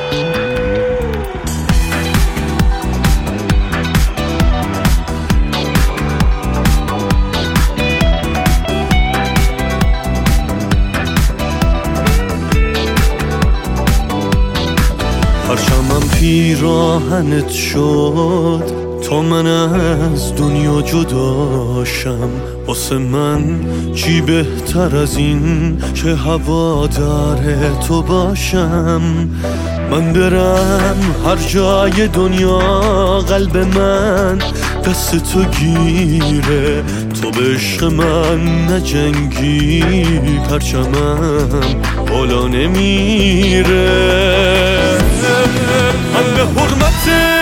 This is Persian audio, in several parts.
پرچمم پیراهنت شد تا من از دنیا جداشم. واسه من چی بهتر از این که هوادار تو باشم. من برم هر جای دنیا قلب من دست تو گیره. تو به عشق من نجنگی پرچمم بالا نمیره. من به حرمت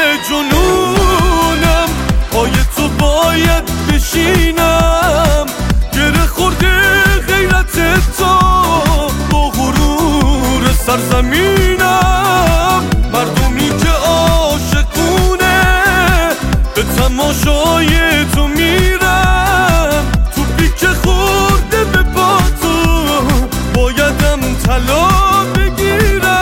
جنونم پای تو باید بشینم. گره خورده غیرت تو با غرور سرزمینم. مردمی که عاشقونه به تماشای تو میرم. توپی که خورده به پا تو بایدم طلا بگیرم.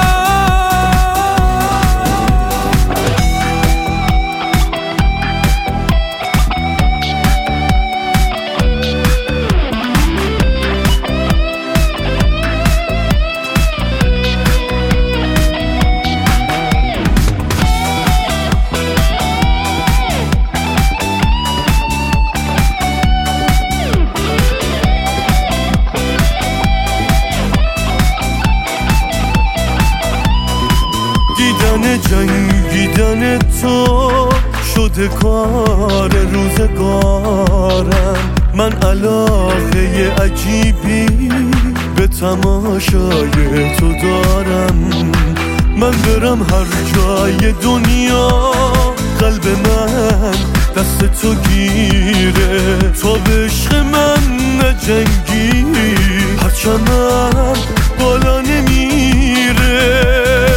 جنگیدن تو شده کار روزگارم. من علاقه عجیبی به تماشای تو دارم. من برم هر جای دنیا قلب من دست تو گیره. تو به عشق من نجنگی پرچمم بالا نمیره.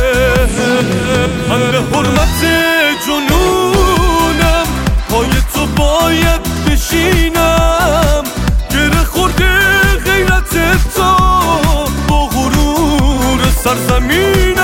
من به حرمت جنونم پای تو باید بشینم. گره خورده غیرت تو با غرور سرزمینم.